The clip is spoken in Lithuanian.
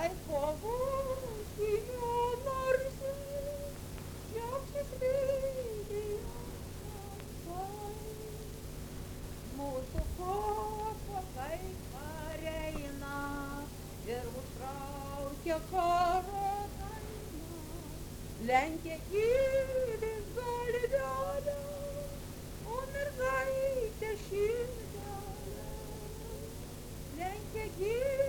Ай, павутиню норси, як же світі Mūsų kai pareina ir užtraukia karo dainą, lenkia gyvės galvelę, o mergaitė širdelę lenkia gyvės.